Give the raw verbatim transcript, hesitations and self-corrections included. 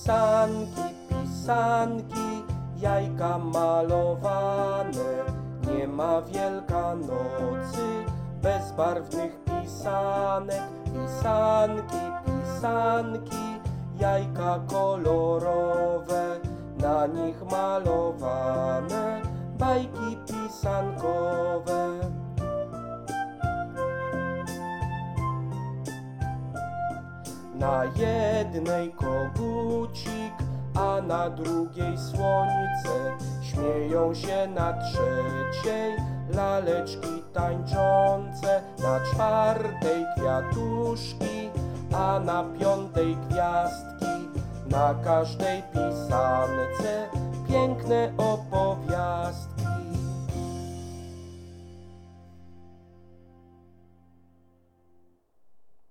Pisanki, pisanki, jajka malowane. Nie ma Wielkanocy bez barwnych pisanek. Pisanki, pisanki, jajka kolorowe, na nich malowane bajki pisankowe. Na jednej kogucik, a na drugiej słońce. Śmieją się na trzeciej laleczki tańczące. Na czwartej kwiatuszki, a na piątej gwiazdki. Na każdej pisance piękne